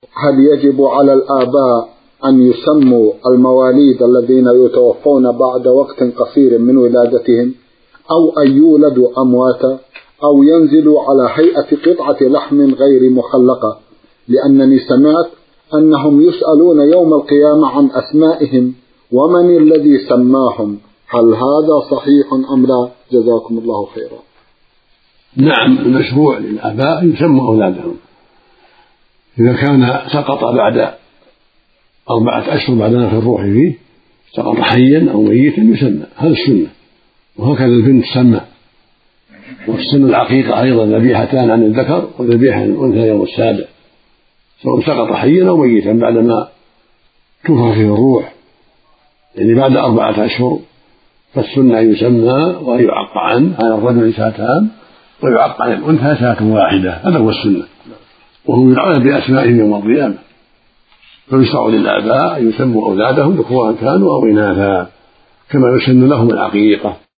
هل يجب على الآباء أن يسموا المواليد الذين يتوفون بعد وقت قصير من ولادتهم، أو أن يولدوا أمواتا، أو ينزلوا على هيئة قطعة لحم غير مخلقة؟ لأنني سمعت أنهم يسألون يوم القيامة عن أسمائهم ومن الذي سماهم. هل هذا صحيح أم لا؟ جزاكم الله خيرا. نعم، المشروع للآباء يسموا أولادهم إذا كان سقط بعد 4 أشهر بعد نفخ الروح فيه، سقط حيا أو ميتا يسمى، هذا السنة. وهكذا البنت تسمى. والسنة العقيقة أيضا ذبيحتان عن الذكر وذبيحة عن الأنثى يوم السابع، سواء سقط حيا أو ميتا بعدما تنفخ فيه الروح، يعني بعد 4 أشهر، فالسنة يسمى ويعق عنه على الرجل شاتان ويعق عن الأنثى شاة واحدة، هذا هو السنة. وهم يدعون بأسمائهم يوم القيامة. فيشرع للآباء أن يسموا أولادهم ذكورا كانوا أو إناثا كما يسن لهم العقيقة.